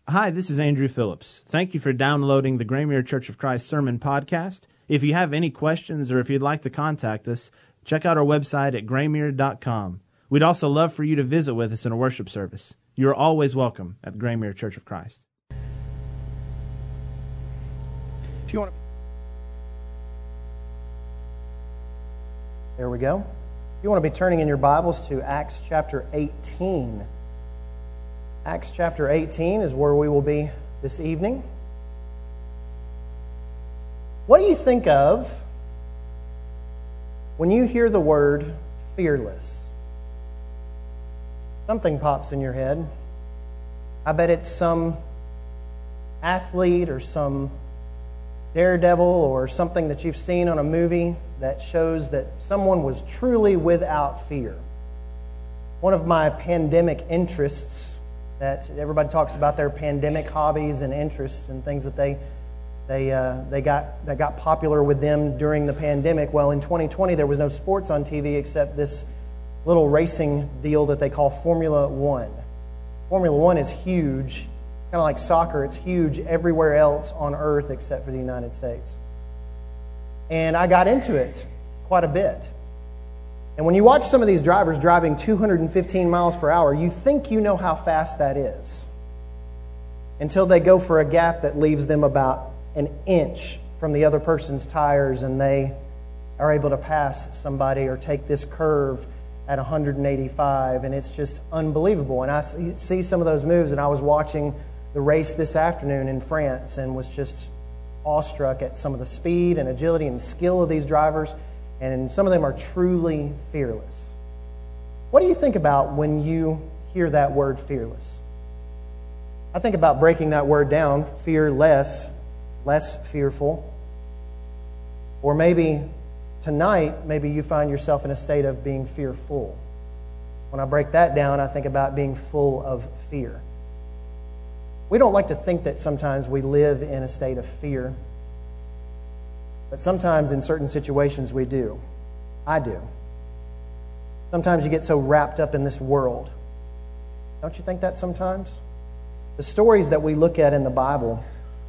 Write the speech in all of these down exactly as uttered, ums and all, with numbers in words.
Hi, this is Andrew Phillips. Thank you for downloading the Graymere Church of Christ Sermon Podcast. If you have any questions or if you'd like to contact us, check out our website at graymere dot com. We'd also love for you to visit with us in a worship service. You are always welcome at the Graymere Church of Christ. If you want to... There we go. If you want to be turning in your Bibles to Acts chapter eighteen. Acts chapter eighteen is where we will be this evening. What do you think of when you hear the word fearless? Something pops in your head. I bet it's some athlete or some daredevil or something that you've seen on a movie that shows that someone was truly without fear. One of my pandemic interests, that everybody talks about their pandemic hobbies and interests and things that they they uh, they got that got popular with them during the pandemic. Well, in twenty twenty, there was no sports on T V except this little racing deal that they call Formula One. Formula One is huge. It's kind of like soccer. It's huge everywhere else on Earth except for the United States. And I got into it quite a bit. And when you watch some of these drivers driving two hundred fifteen miles per hour, you think you know how fast that is. Until they go for a gap that leaves them about an inch from the other person's tires and they are able to pass somebody or take this curve at one hundred eighty-five, and it's just unbelievable. And I see some of those moves, and I was watching the race this afternoon in France and was just awestruck at some of the speed and agility and skill of these drivers. And some of them are truly fearless. What do you think about when you hear that word fearless? I think about breaking that word down, fearless, less fearful. Or maybe tonight, maybe you find yourself in a state of being fearful. When I break that down, I think about being full of fear. We don't like to think that sometimes we live in a state of fear. But sometimes in certain situations we do. I do. Sometimes you get so wrapped up in this world. Don't you think that sometimes? The stories that we look at in the Bible,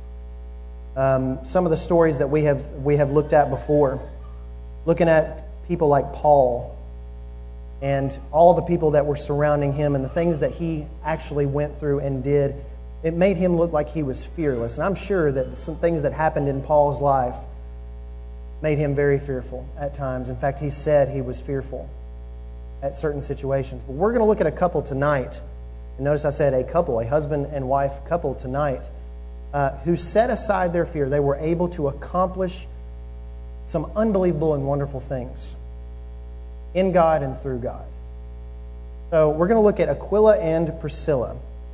um, some of the stories that we have we have looked at before, looking at people like Paul and all the people that were surrounding him and the things that he actually went through and did, it made him look like he was fearless. And I'm sure that some things that happened in Paul's life made him very fearful at times. In fact, he said he was fearful at certain situations. But we're going to look at a couple tonight. And notice I said a couple, a husband and wife couple tonight, uh, who set aside their fear. They were able to accomplish some unbelievable and wonderful things in God and through God. So we're going to look at Aquila and Priscilla.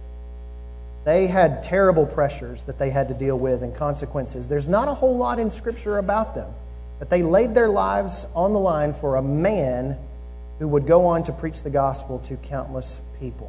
They had terrible pressures that they had to deal with and consequences. There's not a whole lot in Scripture about them. But they laid their lives on the line for a man who would go on to preach the gospel to countless people.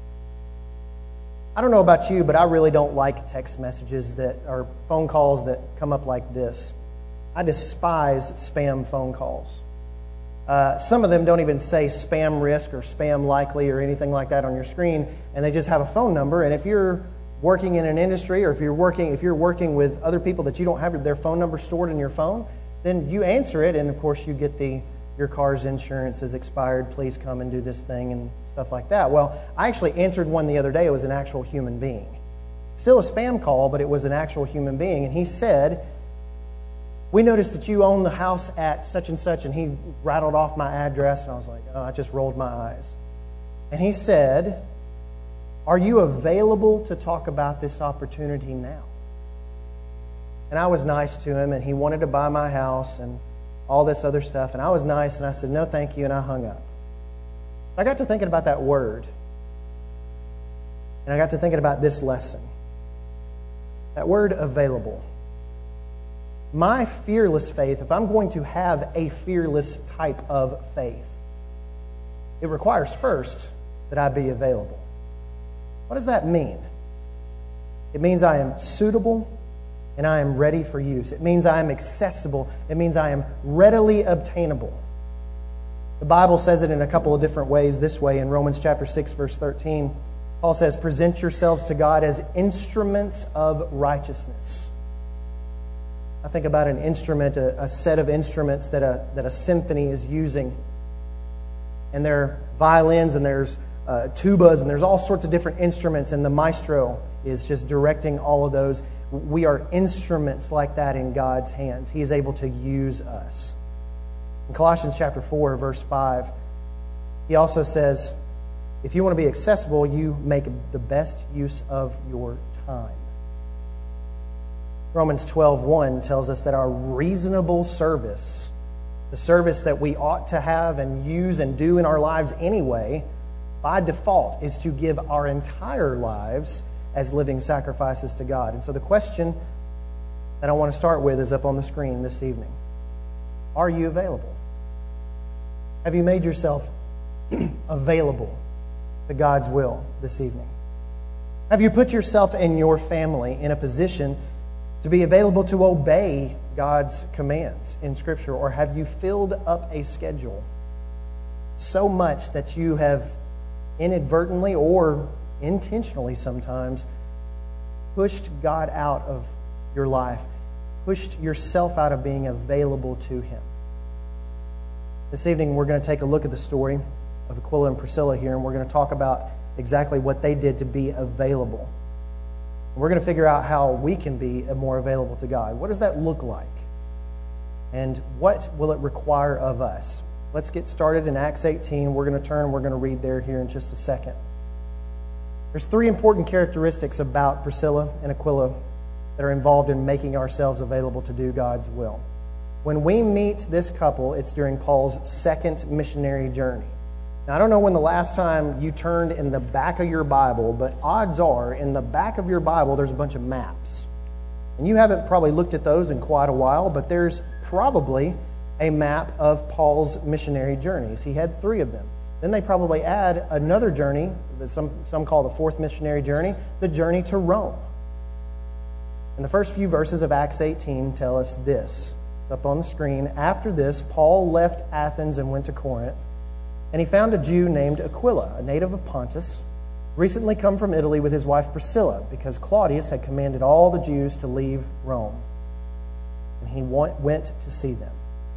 I don't know about you, but I really don't like text messages that or phone calls that come up like this. I despise spam phone calls. Uh, some of them don't even say spam risk or spam likely or anything like that on your screen, and they just have a phone number. And if you're working in an industry or if you're working if you're working with other people that you don't have their phone number stored in your phone, then you answer it, and of course you get the your car's insurance is expired, please come and do this thing and stuff like that. Well, I actually answered one the other day. It was an actual human being. Still a spam call, but it was an actual human being. And he said, we noticed that you own the house at such and such, and he rattled off my address, and I was like, oh, I just rolled my eyes. And he said, are you available to talk about this opportunity now? And I was nice to him, and he wanted to buy my house and all this other stuff. And I was nice, and I said, no, thank you, and I hung up. I got to thinking about that word. And I got to thinking about this lesson. That word, available. My fearless faith, if I'm going to have a fearless type of faith, it requires first that I be available. What does that mean? It means I am suitable and I am ready for use. It means I am accessible. It means I am readily obtainable. The Bible says it in a couple of different ways this way in Romans chapter six, verse thirteen. Paul says, present yourselves to God as instruments of righteousness. I think about an instrument, a, a set of instruments that a, that a symphony is using. And there are violins and there's uh, tubas and there's all sorts of different instruments, and the maestro is just directing all of those. We are instruments like that in God's hands. He is able to use us. In Colossians chapter four, verse five, he also says, if you want to be accessible, you make the best use of your time. Romans twelve one tells us that our reasonable service, the service that we ought to have and use and do in our lives anyway, by default, is to give our entire lives as living sacrifices to God. And so the question that I want to start with is up on the screen this evening. Are you available? Have you made yourself available to God's will this evening? Have you put yourself and your family in a position to be available to obey God's commands in Scripture? Or have you filled up a schedule so much that you have inadvertently or intentionally sometimes pushed God out of your life, pushed yourself out of being available to Him? This evening we're going to take a look at the story of Aquila and Priscilla here, and we're going to talk about exactly what they did to be available. We're going to figure out how we can be more available to God. What does that look like? And what will it require of us? Let's get started in Acts eighteen. We're going to turn and we're going to read there here in just a second. There's three important characteristics about Priscilla and Aquila that are involved in making ourselves available to do God's will. When we meet this couple, it's during Paul's second missionary journey. Now, I don't know when the last time you turned in the back of your Bible, but odds are in the back of your Bible there's a bunch of maps. And you haven't probably looked at those in quite a while, but there's probably a map of Paul's missionary journeys. He had three of them. Then they probably add another journey that some, some call the fourth missionary journey, the journey to Rome. And the first few verses of Acts eighteen tell us this. It's up on the screen. After this, Paul left Athens and went to Corinth. And he found a Jew named Aquila, a native of Pontus, recently come from Italy with his wife Priscilla, because Claudius had commanded all the Jews to leave Rome. And he went to see them.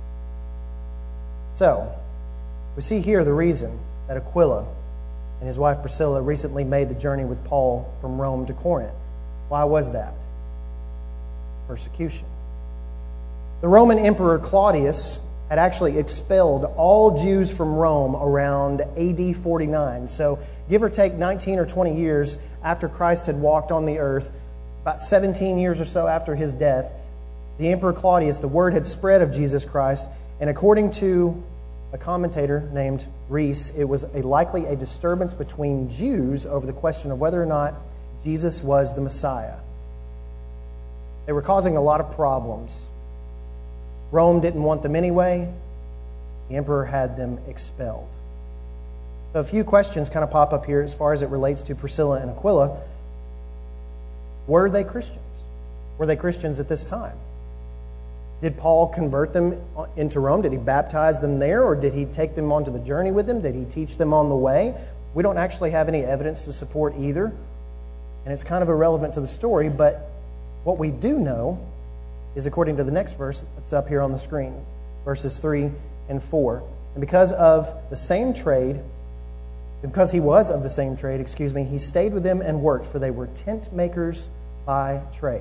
So, we see here the reason that Aquila and his wife Priscilla recently made the journey with Paul from Rome to Corinth. Why was that? Persecution. The Roman Emperor Claudius had actually expelled all Jews from Rome around A D forty-nine. So give or take nineteen or twenty years after Christ had walked on the earth, about seventeen years or so after his death, the Emperor Claudius, the word had spread of Jesus Christ, and according to a commentator named Reese, it was a likely a disturbance between Jews over the question of whether or not Jesus was the Messiah. They were causing a lot of problems. Rome didn't want them anyway. The emperor had them expelled. So a few questions kind of pop up here as far as it relates to Priscilla and Aquila. Were they Christians? Were they Christians at this time? Did Paul convert them into Rome? Did he baptize them there? Or did he take them onto the journey with him? Did he teach them on the way? We don't actually have any evidence to support either. And it's kind of irrelevant to the story, but what we do know is according to the next verse that's up here on the screen, verses three and four. And because of the same trade, because he was of the same trade, excuse me, he stayed with them and worked, for they were tent makers by trade.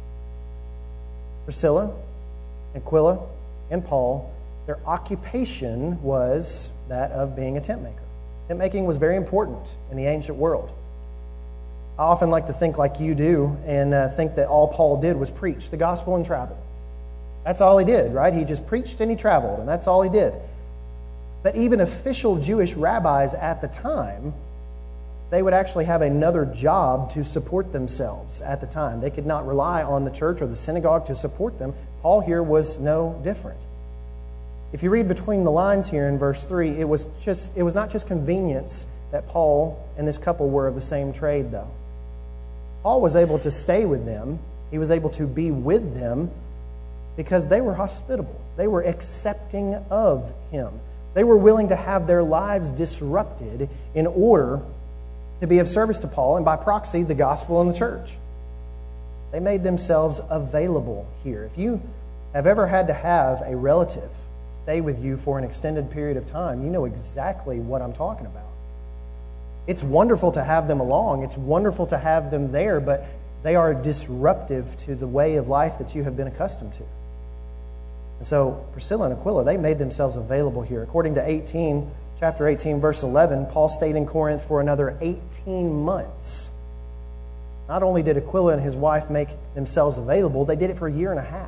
Priscilla, Aquila, and Paul, their occupation was that of being a tent maker. Tent making was very important in the ancient world. I often like to think like you do and uh, think that all Paul did was preach the gospel and travel. That's all he did, right? He just preached and he traveled, and that's all he did. But even official Jewish rabbis at the time, they would actually have another job to support themselves at the time. They could not rely on the church or the synagogue to support them. Paul here was no different. If you read between the lines here in verse three, it was just it was not just convenience that Paul and this couple were of the same trade, though. Paul was able to stay with them. He was able to be with them because they were hospitable. They were accepting of him. They were willing to have their lives disrupted in order to to be of service to Paul, and by proxy, the gospel and the church. They made themselves available here. If you have ever had to have a relative stay with you for an extended period of time, you know exactly what I'm talking about. It's wonderful to have them along. It's wonderful to have them there, but they are disruptive to the way of life that you have been accustomed to. And so Priscilla and Aquila, they made themselves available here. According to eighteen, chapter eighteen, verse eleven, Paul stayed in Corinth for another eighteen months. Not only did Aquila and his wife make themselves available, they did it for a year and a half.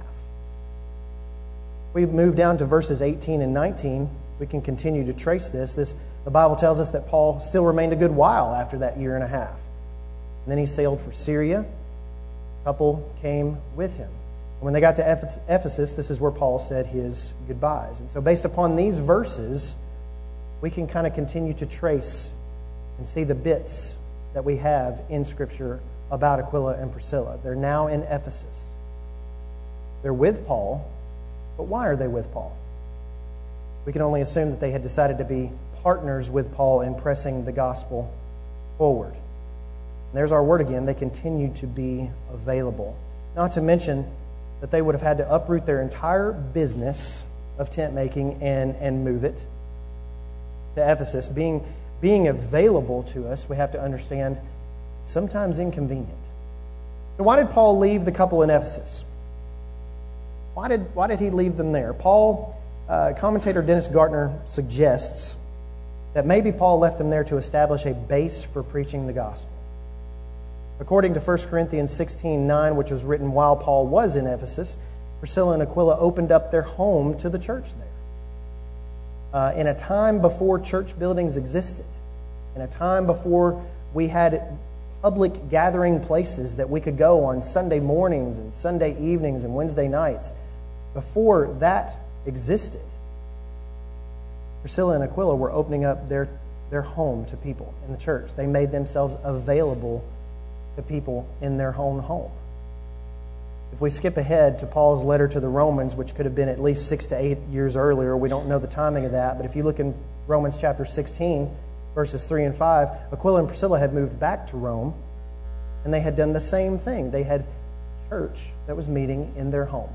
We move down to verses eighteen and nineteen. We can continue to trace this. This the Bible tells us that Paul still remained a good while after that year and a half. And then he sailed for Syria. A couple came with him. And when they got to Ephesus, this is where Paul said his goodbyes. And so based upon these verses, we can kind of continue to trace and see the bits that we have in Scripture about Aquila and Priscilla. They're now in Ephesus. They're with Paul, but why are they with Paul? We can only assume that they had decided to be partners with Paul in pressing the gospel forward. And there's our word again. They continue to be available. Not to mention that they would have had to uproot their entire business of tent making and, and move it to Ephesus. Being, being available to us, we have to understand, sometimes inconvenient. So why did Paul leave the couple in Ephesus? Why did, why did he leave them there? Paul, uh, commentator Dennis Gartner suggests that maybe Paul left them there to establish a base for preaching the gospel. According to First Corinthians sixteen nine, which was written while Paul was in Ephesus, Priscilla and Aquila opened up their home to the church there. Uh, in a time before church buildings existed, in a time before we had public gathering places that we could go on Sunday mornings and Sunday evenings and Wednesday nights, before that existed, Priscilla and Aquila were opening up their, their home to people in the church. They made themselves available to people in their own home. If we skip ahead to Paul's letter to the Romans, which could have been at least six to eight years earlier, we don't know the timing of that, but if you look in Romans chapter sixteen, verses three and five, Aquila and Priscilla had moved back to Rome, and they had done the same thing. They had church that was meeting in their home.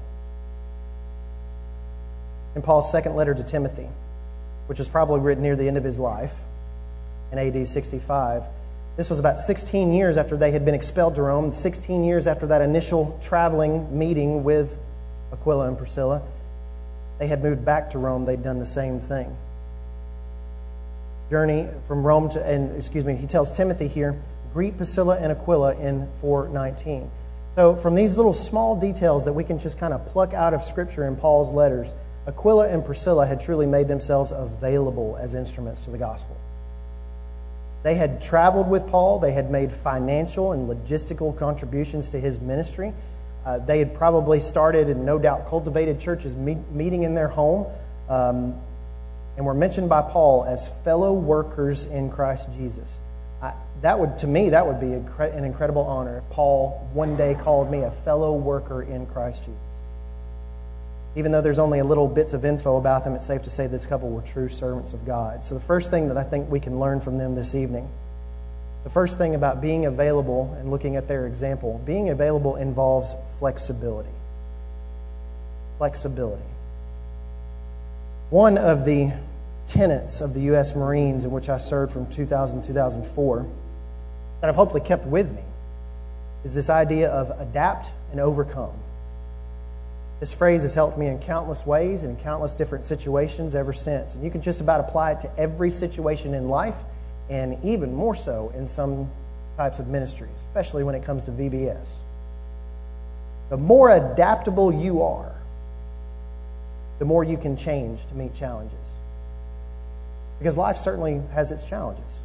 In Paul's second letter to Timothy, which was probably written near the end of his life, in A D sixty-five, this was about sixteen years after they had been expelled to Rome, sixteen years after that initial traveling meeting with Aquila and Priscilla. They had moved back to Rome. They'd done the same thing. Journey from Rome to, and excuse me, he tells Timothy here, greet Priscilla and Aquila in four nineteen. So from these little small details that we can just kind of pluck out of Scripture in Paul's letters, Aquila and Priscilla had truly made themselves available as instruments to the gospel. They had traveled with Paul. They had made financial and logistical contributions to his ministry. Uh, they had probably started and no doubt cultivated churches meet, meeting in their home, um, and were mentioned by Paul as fellow workers in Christ Jesus. I, that would, to me, that would be a, an incredible honor if Paul one day called me a fellow worker in Christ Jesus. Even though there's only a little bits of info about them, it's safe to say this couple were true servants of God. So the first thing that I think we can learn from them this evening, the first thing about being available and looking at their example, being available involves flexibility. Flexibility. One of the tenets of the U S Marines in which I served from two thousand to two thousand four that I've hopefully kept with me is this idea of adapt and overcome. This phrase has helped me in countless ways, in countless different situations ever since. And you can just about apply it to every situation in life, and even more so in some types of ministry, especially when it comes to V B S. The more adaptable you are, the more you can change to meet challenges. Because life certainly has its challenges.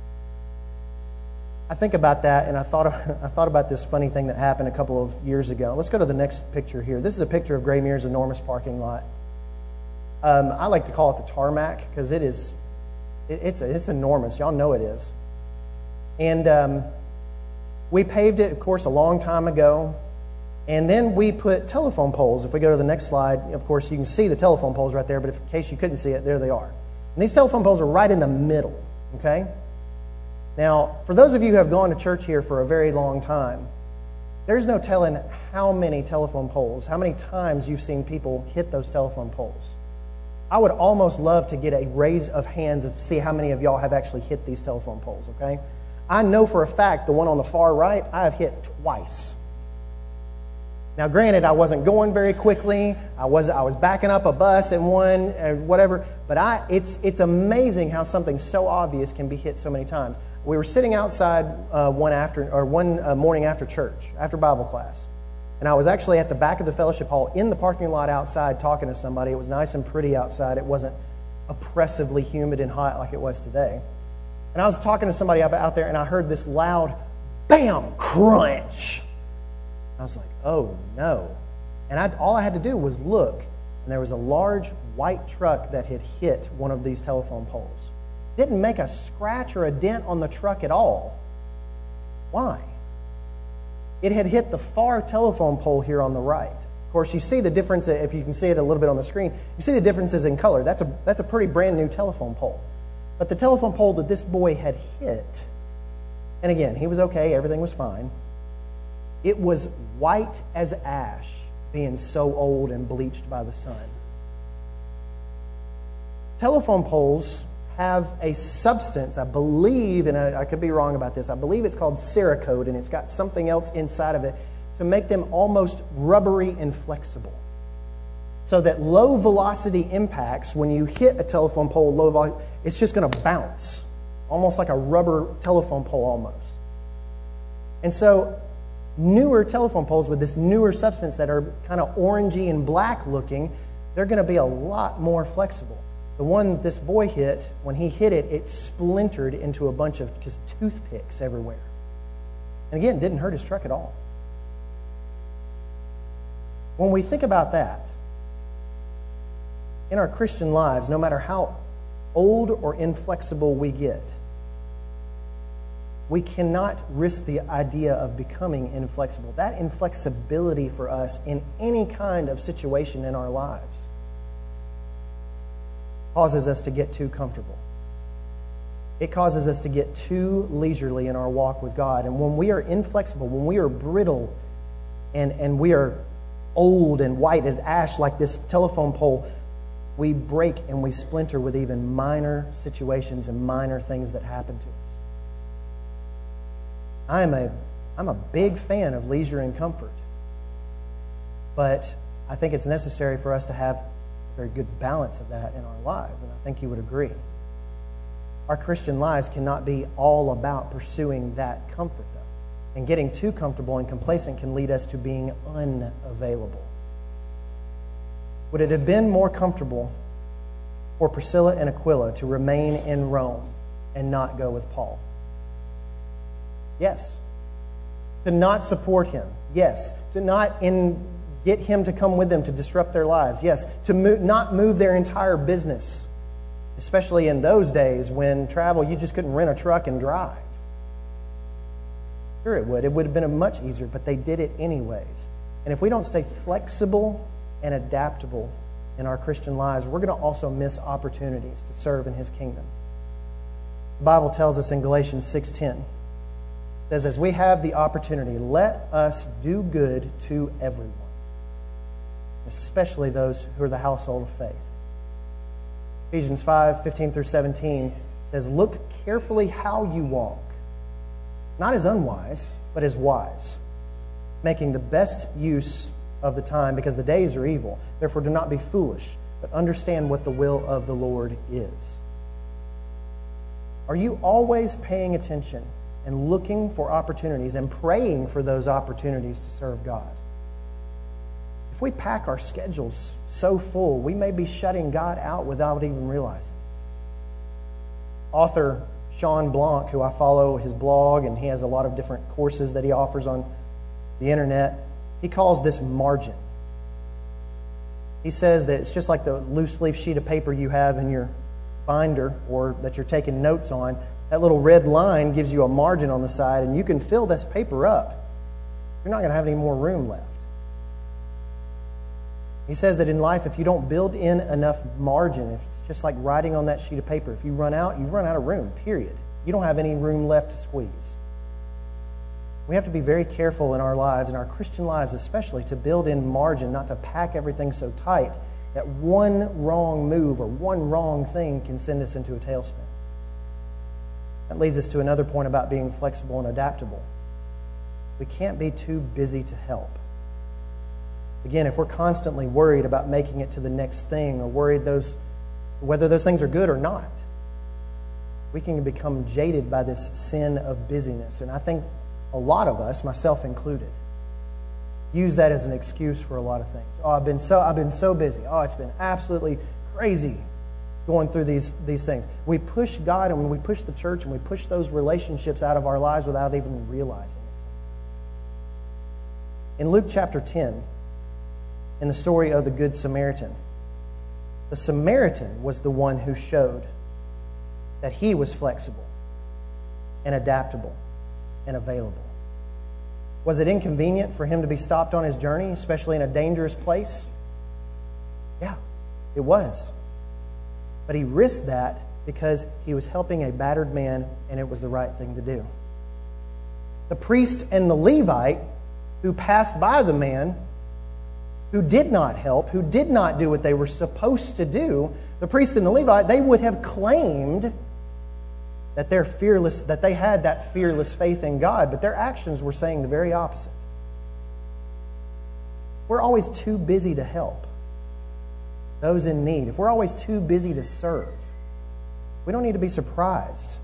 I think about that, and I thought I thought about this funny thing that happened a couple of years ago. Let's go to the next picture here. This is a picture of Graymere's enormous parking lot. Um, I like to call it the tarmac because it is, it, it's a, it's enormous. Y'all know it is. And um, we paved it, of course, a long time ago. And then we put telephone poles. If we go to the next slide, of course, you can see the telephone poles right there. But if, in case you couldn't see it, there they are. And these telephone poles are right in the middle. Okay. Now, for those of you who have gone to church here for a very long time, there's no telling how many telephone poles, how many times you've seen people hit those telephone poles. I would almost love to get a raise of hands of see how many of y'all have actually hit these telephone poles, okay? I know for a fact the one on the far right, I have hit twice. Now, granted, I wasn't going very quickly. I was I was backing up a bus and one, or whatever. But I it's it's amazing how something so obvious can be hit so many times. We were sitting outside uh, one after or one uh, morning after church, after Bible class, and I was actually at the back of the fellowship hall in the parking lot outside talking to somebody. It was nice and pretty outside. It wasn't oppressively humid and hot like it was today. And I was talking to somebody out there, and I heard this loud, bam, crunch. I was like, oh, no. And I, all I had to do was look, and there was a large white truck that had hit one of these telephone poles. Didn't make a scratch or a dent on the truck at all. Why? It had hit the far telephone pole here on the right. Of course, you see the difference, if you can see it a little bit on the screen, you see the differences in color. That's a, that's a pretty brand new telephone pole. But the telephone pole that this boy had hit, and again, he was okay, everything was fine. It was white as ash, being so old and bleached by the sun. Telephone poles have a substance, I believe, and I, I could be wrong about this, I believe it's called Cerakote, and it's got something else inside of it to make them almost rubbery and flexible. So that low velocity impacts, when you hit a telephone pole, low volume, it's just going to bounce, almost like a rubber telephone pole almost. And so newer telephone poles with this newer substance that are kind of orangey and black looking, they're going to be a lot more flexible. The one that this boy hit, when he hit it, it splintered into a bunch of just toothpicks everywhere. And again, didn't hurt his truck at all. When we think about that, in our Christian lives, no matter how old or inflexible we get, we cannot risk the idea of becoming inflexible. That inflexibility for us in any kind of situation in our lives causes us to get too comfortable. It causes us to get too leisurely in our walk with God. And when we are inflexible, when we are brittle and, and we are old and white as ash like this telephone pole, we break and we splinter with even minor situations and minor things that happen to us. I'm a, I'm a big fan of leisure and comfort, but I think it's necessary for us to have a very good balance of that in our lives, and I think you would agree. Our Christian lives cannot be all about pursuing that comfort, though, and getting too comfortable and complacent can lead us to being unavailable. Would it have been more comfortable for Priscilla and Aquila to remain in Rome and not go with Paul? Yes. To not support him? Yes. To not in, get him to come with them to disrupt their lives? Yes. To move, not move their entire business, especially in those days when travel, you just couldn't rent a truck and drive. Sure it would. It would have been much easier, but they did it anyways. And if we don't stay flexible and adaptable in our Christian lives, we're going to also miss opportunities to serve in His kingdom. The Bible tells us in Galatians six ten, it says, as we have the opportunity, let us do good to everyone, especially those who are the household of faith. Ephesians five fifteen through seventeen says, look carefully how you walk, not as unwise, but as wise, making the best use of the time, because the days are evil. Therefore, do not be foolish, but understand what the will of the Lord is. Are you always paying attention and looking for opportunities and praying for those opportunities to serve God? If we pack our schedules so full, we may be shutting God out without even realizing it. Author Sean Blanc, who I follow his blog, and he has a lot of different courses that he offers on the internet, he calls this margin. He says that it's just like the loose leaf sheet of paper you have in your binder or that you're taking notes on. That little red line gives you a margin on the side, and you can fill this paper up. You're not going to have any more room left. He says that in life, if you don't build in enough margin, if it's just like writing on that sheet of paper, if you run out, you've run out of room, period. you don't have any room left to squeeze. We have to be very careful in our lives, in our Christian lives especially, to build in margin, not to pack everything so tight that one wrong move or one wrong thing can send us into a tailspin. That leads us to another point about being flexible and adaptable. We can't be too busy to help. Again, if we're constantly worried about making it to the next thing or worried those whether those things are good or not, we can become jaded by this sin of busyness. And I think a lot of us, myself included, use that as an excuse for a lot of things. Oh, I've been so I've been so busy. Oh, it's been absolutely crazy going through these, these things. We push God and we push the church and we push those relationships out of our lives without even realizing it. In Luke chapter ten, in the story of the Good Samaritan, the Samaritan was the one who showed that he was flexible and adaptable and available. Was it inconvenient for him to be stopped on his journey, especially in a dangerous place? Yeah, it was. But he risked that because he was helping a battered man, and it was the right thing to do. The priest and the Levite who passed by the man who did not help, who did not do what they were supposed to do, the priest and the Levite, they would have claimed that they're fearless, that they had that fearless faith in God, but their actions were saying the very opposite. We're always too busy to help those in need. If we're always too busy to serve, we don't need to be surprised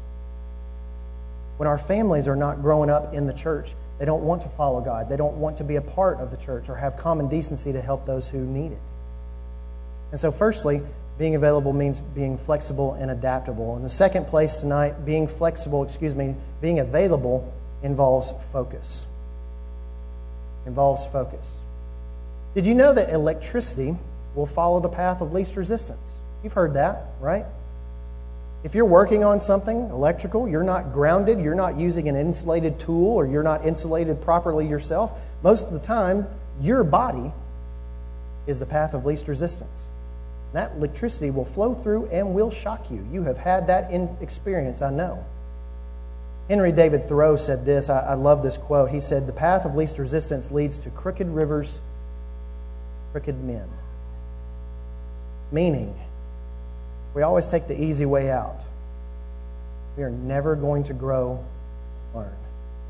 when our families are not growing up in the church. They don't want to follow God. They don't want to be a part of the church or have common decency to help those who need it. And so firstly, being available means being flexible and adaptable. In the second place tonight, being flexible, excuse me, being available involves focus. Involves focus. Did you know that electricity will follow the path of least resistance? You've heard that, right? If you're working on something electrical, you're not grounded, you're not using an insulated tool, or you're not insulated properly yourself, most of the time, your body is the path of least resistance. That electricity will flow through and will shock you. You have had that in experience, I know. Henry David Thoreau said this. I, I love this quote. He said, "The path of least resistance leads to crooked rivers, crooked men." Meaning, we always take the easy way out. We are never going to grow and learn.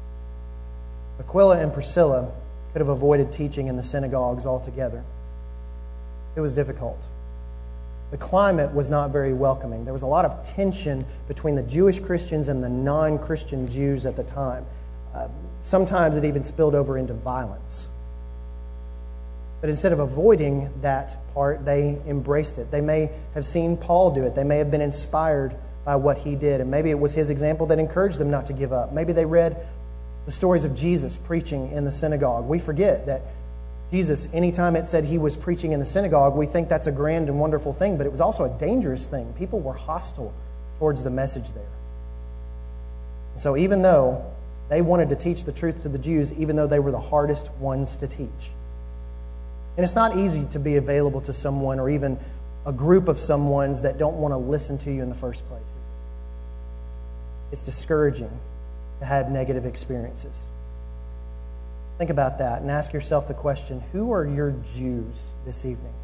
Aquila and Priscilla could have avoided teaching in the synagogues altogether. It was difficult. The climate was not very welcoming. There was a lot of tension between the Jewish Christians and the non-Christian Jews at the time. Uh, sometimes it even spilled over into violence. But instead of avoiding that part, they embraced it. They may have seen Paul do it. They may have been inspired by what he did. And maybe it was his example that encouraged them not to give up. Maybe they read the stories of Jesus preaching in the synagogue. We forget that Jesus, anytime it said he was preaching in the synagogue, we think that's a grand and wonderful thing, but it was also a dangerous thing. People were hostile towards the message there. So even though they wanted to teach the truth to the Jews, even though they were the hardest ones to teach. And it's not easy to be available to someone or even a group of someones that don't want to listen to you in the first place. It's discouraging to have negative experiences. Think about that and ask yourself the question, who are your Jews this evening?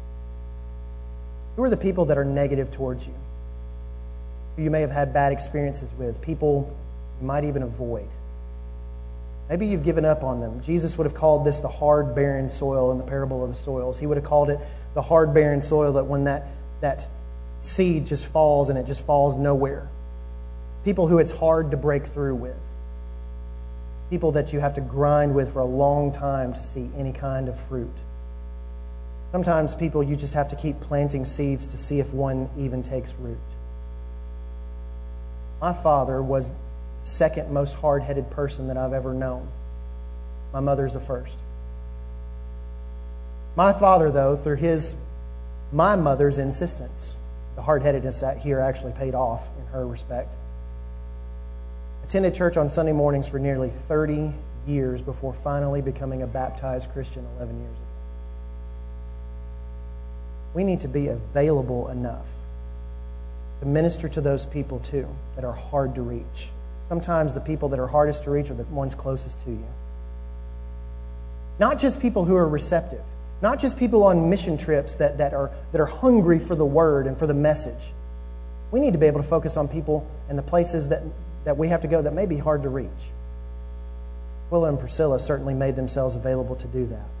Who are the people that are negative towards you? Who you may have had bad experiences with, people you might even avoid. Maybe you've given up on them. Jesus would have called this the hard, barren soil in the parable of the soils. He would have called it the hard, barren soil that when that, that seed just falls and it just falls nowhere. People who it's hard to break through with. People that you have to grind with for a long time to see any kind of fruit. Sometimes people you just have to keep planting seeds to see if one even takes root. My father was second most hard-headed person that I've ever known. My mother's the first. My father, though, through his, my mother's insistence, the hard-headedness that here actually paid off in her respect, attended church on Sunday mornings for nearly thirty years before finally becoming a baptized Christian eleven years ago. We need to be available enough to minister to those people, too, that are hard to reach. sometimes the people that are hardest to reach are the ones closest to you. Not just people who are receptive, not just people on mission trips that, that, are, that are hungry for the word and for the message. We need to be able to focus on people and the places that, that we have to go that may be hard to reach. Aquila and Priscilla certainly made themselves available to do that.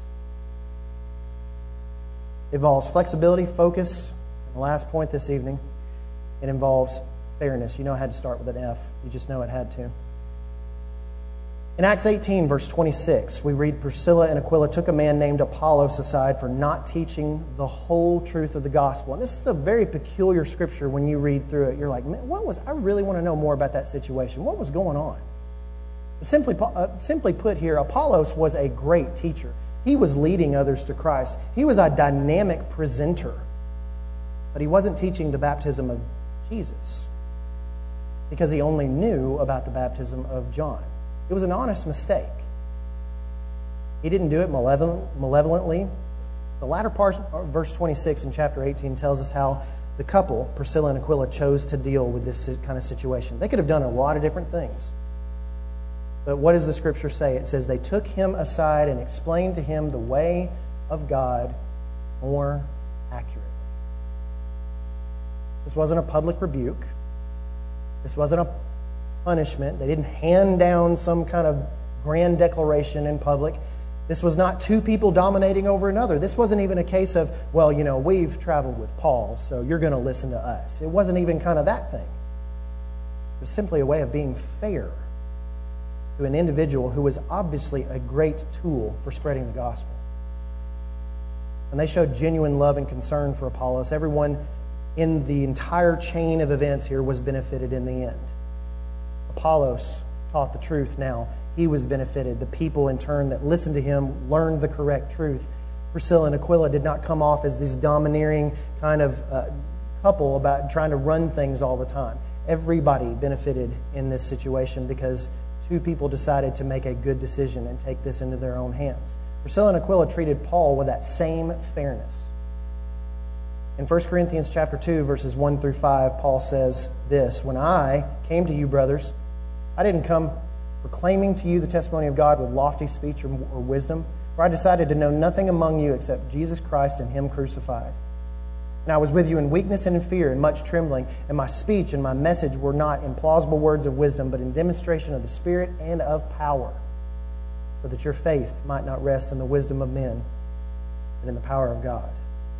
It involves flexibility, focus, and the last point this evening, it involves fairness. You know I had to start with an F. You just know it had to. In Acts eighteen, verse twenty-six, we read, Priscilla and Aquila took a man named Apollos aside for not teaching the whole truth of the gospel. And this is a very peculiar scripture when you read through it. You're like, man, what was, I really want to know more about that situation. What was going on? Simply, uh, simply put here, Apollos was a great teacher. He was leading others to Christ. He was a dynamic presenter. But he wasn't teaching the baptism of Jesus because he only knew about the baptism of John. It was an honest mistake. He didn't do it malevolent, malevolently. The latter part, verse twenty-six in chapter eighteen, tells us how the couple, Priscilla and Aquila, chose to deal with this kind of situation. They could have done a lot of different things. But what does the scripture say? It says they took him aside and explained to him the way of God more accurately. This wasn't a public rebuke. This wasn't a punishment. They didn't hand down some kind of grand declaration in public. This was not two people dominating over another. This wasn't even a case of, well, you know, we've traveled with Paul, so you're going to listen to us. It wasn't even kind of that thing. It was simply a way of being fair to an individual who was obviously a great tool for spreading the gospel. And they showed genuine love and concern for Apollos. Everyone in the entire chain of events here was benefited in the end. Apollos taught the truth now. He was benefited. The people in turn that listened to him learned the correct truth. Priscilla and Aquila did not come off as this domineering kind of uh, couple about trying to run things all the time. Everybody benefited in this situation because two people decided to make a good decision and take this into their own hands. Priscilla and Aquila treated Paul with that same fairness. In First Corinthians chapter two, verses one through five, Paul says this, "When I came to you, brothers, I didn't come proclaiming to you the testimony of God with lofty speech or, or wisdom, for I decided to know nothing among you except Jesus Christ and Him crucified. And I was with you in weakness and in fear and much trembling, and my speech and my message were not in plausible words of wisdom, but in demonstration of the Spirit and of power, so that your faith might not rest in the wisdom of men, but in the power of God."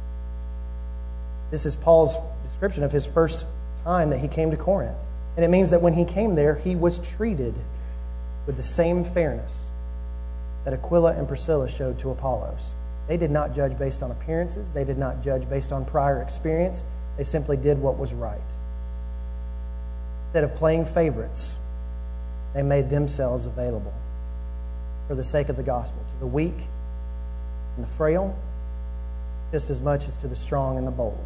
This is Paul's description of his first time that he came to Corinth. And it means that when he came there, he was treated with the same fairness that Aquila and Priscilla showed to Apollos. They did not judge based on appearances. They did not judge based on prior experience. They simply did what was right. Instead of playing favorites, they made themselves available for the sake of the gospel to the weak and the frail, just as much as to the strong and the bold.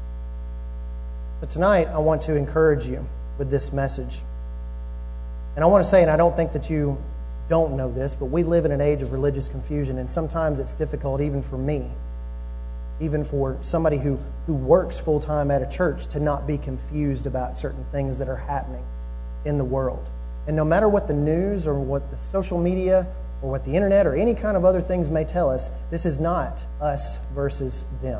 But tonight, I want to encourage you with this message. And I want to say, and I don't think that you don't know this, but we live in an age of religious confusion, and sometimes it's difficult even for me, even for somebody who, who works full-time at a church, to not be confused about certain things that are happening in the world. And no matter what the news or what the social media or what the internet or any kind of other things may tell us, this is not us versus them.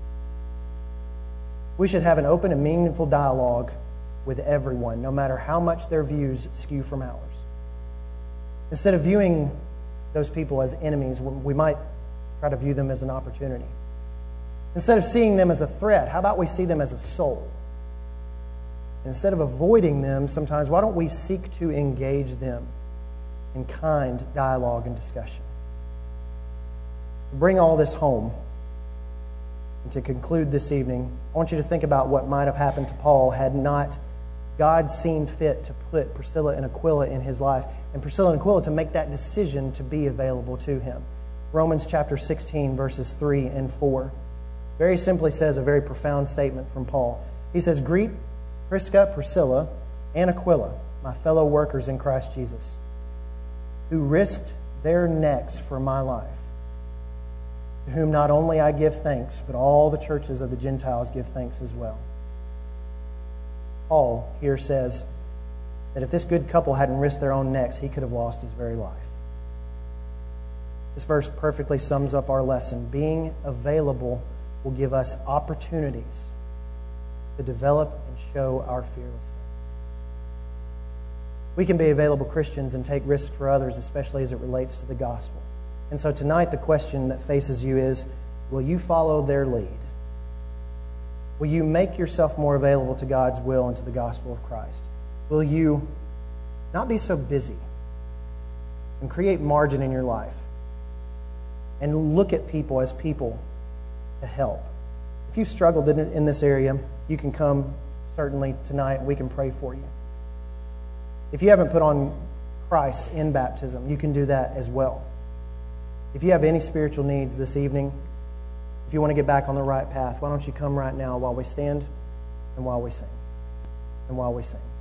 We should have an open and meaningful dialogue with everyone, no matter how much their views skew from ours. Instead of viewing those people as enemies, we might try to view them as an opportunity. Instead of seeing them as a threat, how about we see them as a soul? Instead of avoiding them, sometimes, why don't we seek to engage them in kind dialogue and discussion? To bring all this home, and to conclude this evening, I want you to think about what might have happened to Paul had not God seen fit to put Priscilla and Aquila in his life, and Priscilla and Aquila to make that decision to be available to him. Romans chapter sixteen, verses three and four, very simply says a very profound statement from Paul. He says, "Greet Prisca, Priscilla, and Aquila, my fellow workers in Christ Jesus, who risked their necks for my life, to whom not only I give thanks, but all the churches of the Gentiles give thanks as well." Paul here says, that if this good couple hadn't risked their own necks, he could have lost his very life. This verse perfectly sums up our lesson. Being available will give us opportunities to develop and show our fearless faith. We can be available Christians and take risks for others, especially as it relates to the gospel. And so tonight the question that faces you is, will you follow their lead? Will you make yourself more available to God's will and to the gospel of Christ? Will you not be so busy and create margin in your life and look at people as people to help? If you've struggled in, in this area, you can come certainly tonight and we can pray for you. If you haven't put on Christ in baptism, you can do that as well. If you have any spiritual needs this evening, if you want to get back on the right path, why don't you come right now while we stand and while we sing and while we sing.